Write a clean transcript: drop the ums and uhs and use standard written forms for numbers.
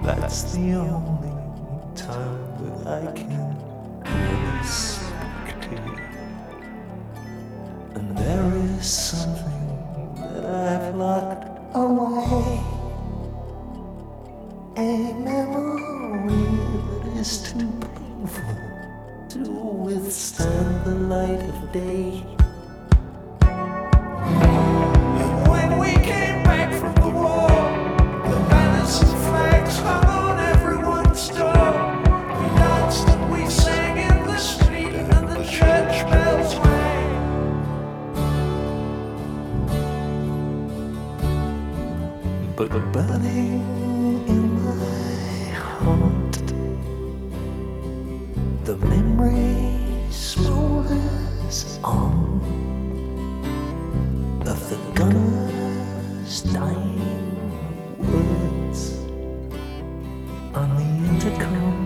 That's the only time that I can really speak to you. And there is something that I've locked away, a memory that is too painful to withstand the light of day. When we came back from the war, the banners and flags hung on everyone's door. We danced and we sang in the street and the church bells rang. But burning in my heart, the memory smolders on of the gunner's dying words on the intercom.